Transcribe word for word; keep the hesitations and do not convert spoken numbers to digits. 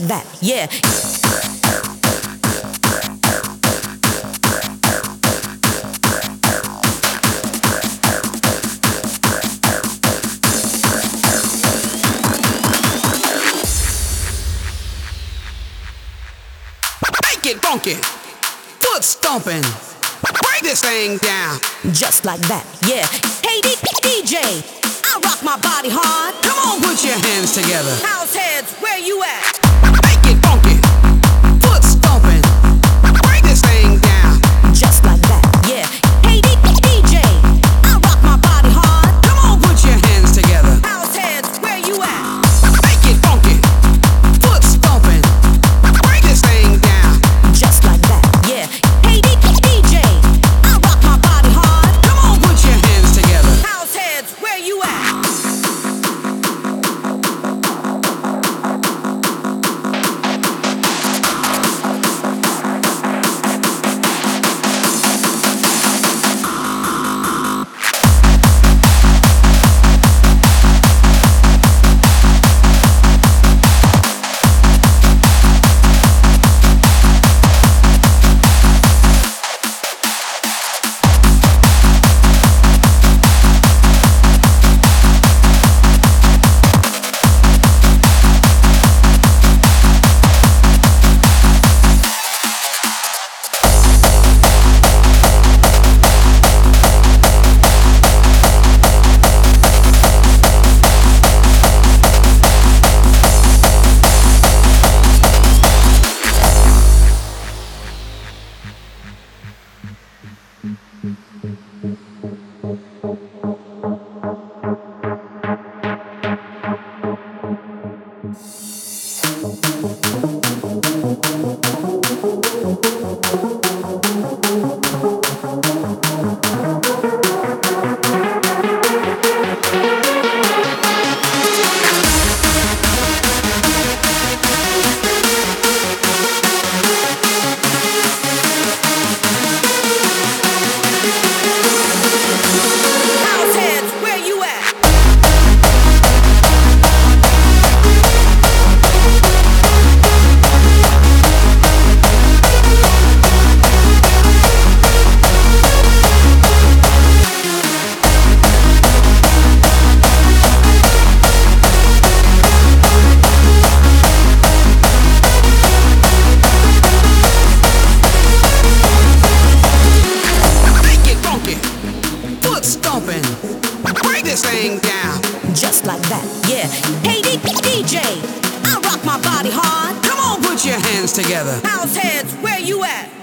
like that, yeah. Get funky, foot stomping, break this thing down, just like that, yeah. Hey D J, I rock my body hard. Come on, put your hands together. House heads, where you at? Make it funky, foot stomping, break this thing down, just like that, yeah. Hey D J, I rock my body hard. Come on, put your hands together. House heads, where you at? Make it funky, foot stomping, break this thing down. Just like that, yeah. Hey D J, I rock my body hard. Come on, put your hands together. House heads, where you at? Break this thing down, just like that, yeah. Hey D J, I rock my body hard. Come on, put your hands together. House heads, where you at?